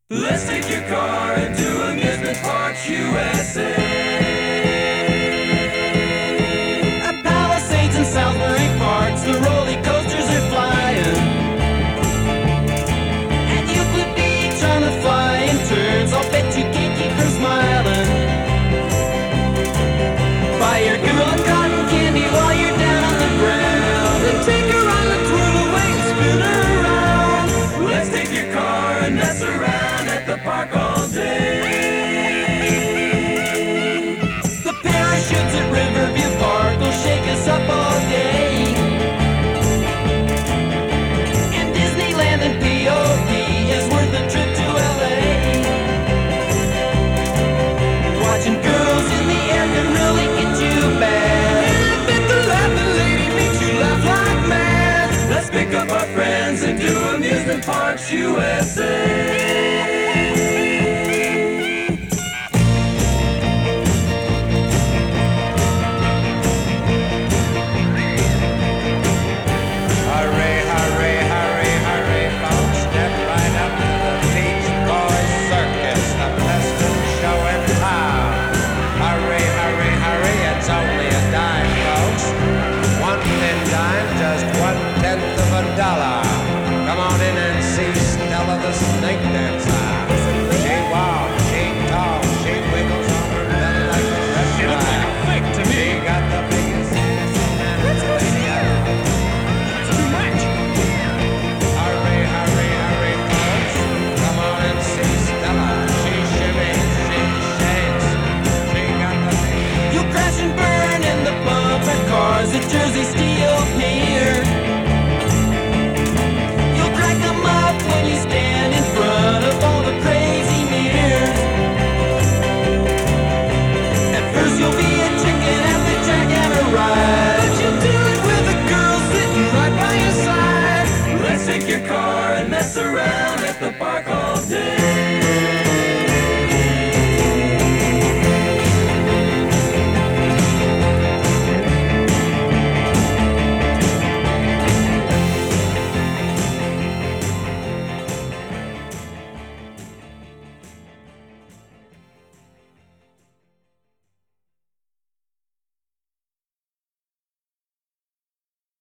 Let's take your car and do Amusement Parks USA. At Palisades and Southbury Parks, the roller coasters are flying. At Euclid Beach on the flying turns, I'll bet you can't keep from smiling. Buy your girl a cotton candy while you're down on the ground, and take her on the twirl away and spin her around. Let's take your car and mess around at the park all day. The parachutes at Riverview Park will shake us up all day. And Disneyland and POP is worth a trip to LA. Watching girls in the air can really get you bad. And I bet the laughing lady makes you laugh like mad. Let's pick up our friends and do Amusement Parks USA. Come on in and see Stella the snake dancer. She walks, she talks, she wiggles on her belly like a reptile. She looks like a fake to me. She got the biggest Let's go see her. It's too much. Hurry, hurry, hurry, folks. Come on and see Stella. She shimmies, she shakes. She got the biggest. You'll crash and burn in the bumper cars at Jersey Steel Pier. When you stand in front of all the crazy mirrors, at first you'll be a chicken at the jackhammer ride, but you'll do it with a girl sitting right by your side. Let's take your car and mess around